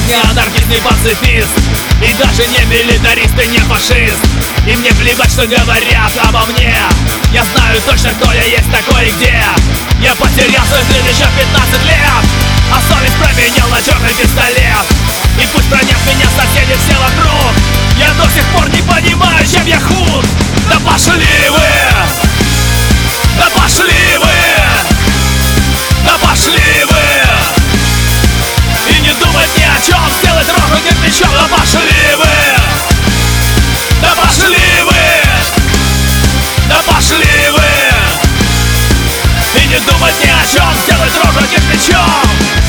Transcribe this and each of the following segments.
не анархист, не пацифист, и даже не милитарист и не фашист. И мне плевать, что говорят обо мне. Я знаю точно, кто я есть такой и где. Я потерял свой стиль еще 15 лет, а совесть променял на черный пистолет. И пусть бронят меня соседи все вокруг, я до сих пор не понимаю, чем я худ. Да пошли вы! Да пошли вы! Да пошли вы! И не думать ни о чем, сделать рожу кирпичом. Да пошли вы! Да пошли вы! Да пошли вы! И не думать ни о чем, сделать рожу кирпичом.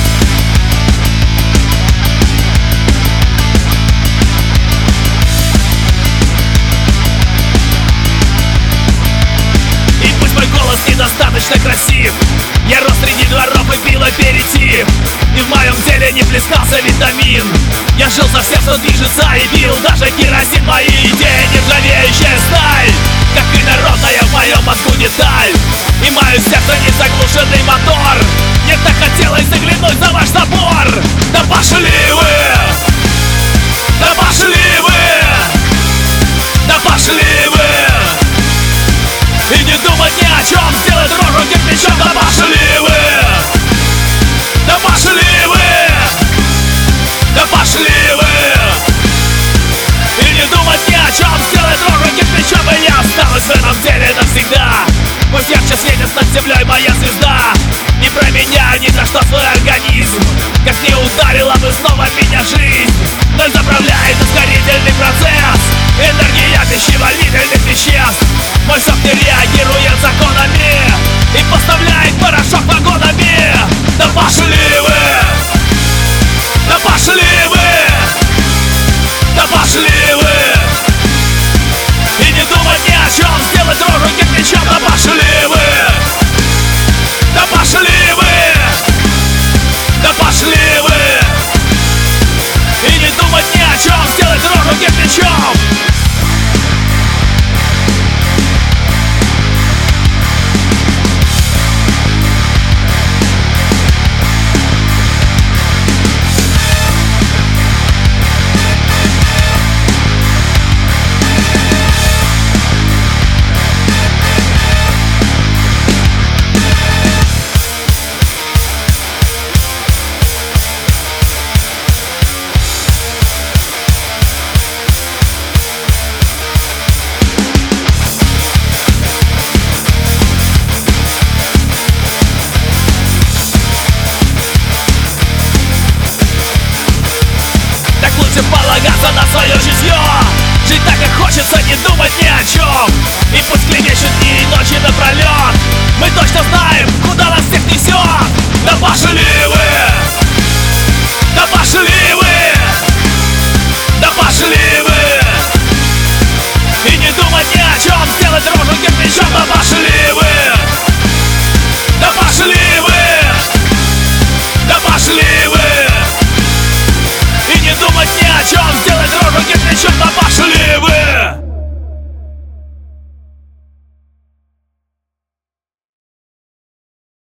Недостаточно красив. Я рос среди дворов и пил аперитив, и в моем теле не плескался витамин. Я жил за всем, что движется, и бил даже керосин. Мои идеи нержавеющая сталь, как и народная в моем мозгу деталь. И мое сердце не заглушенный мотор. Мне так хотелось заглянуть за ваш забор. Да пошли вы! Да пошли вы! Да пошли вы! И не думать ни о чем, сделать рожу кирпичом. Да пошли вы! Да пошли вы! Да пошли вы! И не думать ни о чем, сделать рожу кирпичом. И я останусь в этом деле навсегда. Пусть ярче светит над землей моя звезда. Не променяю ни за что свой организм. Как не ударила бы снова меня жизнь. Ноль заправляет ускорительный процесс. Энергия пищеварительных веществ. Мой сок не реагирует законами и поставляет порошок вагонами. Да пошли вы! Да пошли вы! Да пошли вы! И не думать ни о чем, сделать рожу кирпичом. Да пошли вы! Да пошли вы! Да пошли вы! И не думать ни о чем, сделать рожу кирпичом. Полагаться на свое житье, жить так, как хочется, не думать ни о чем. И пусть клевещут дни и ночи напролет, мы точно знаем, куда нас всех несет. Да пошли вы! Да пошли вы! Да пошли вы! И не думать ни о чем, сделать рожу кирпичом. Да пошли вы! Да пошли вы! Да пошли вы! И не думать ни о чем, сделать рожу кирпичом. Да